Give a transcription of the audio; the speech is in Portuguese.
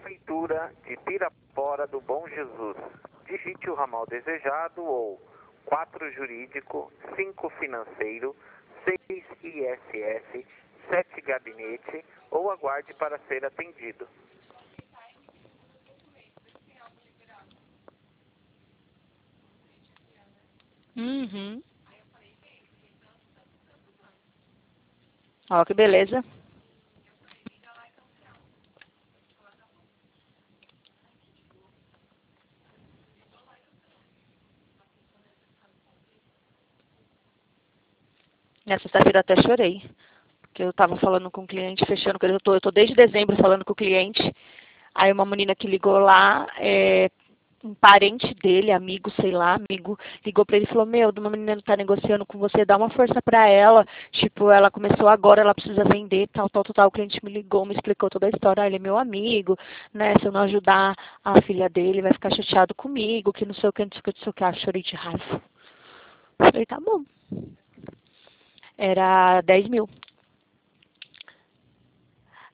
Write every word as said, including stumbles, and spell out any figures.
Prefeitura de Pirapora do Bom Jesus. Digite o ramal desejado ou quatro jurídico, cinco financeiro, seis I S S, sete gabinete ou aguarde para ser atendido. Uhum. Ó, que beleza. Na sexta-feira até chorei. Porque eu tava falando com o cliente, fechando com ele. Eu tô, eu tô desde dezembro falando com o cliente. Aí uma menina que ligou lá, é, um parente dele, amigo, sei lá, amigo, ligou pra ele e falou, meu, uma menina tá negociando com você, dá uma força pra ela. Tipo, ela começou agora, ela precisa vender, tal, tal, tal, tal. O cliente me ligou, me explicou toda a história. Ah, ele é meu amigo, né? Se eu não ajudar a filha dele, vai ficar chateado comigo, que não sei o que, não sei o que, não sei o que. Ah, chorei de raiva. Falei, tá bom. Era dez mil.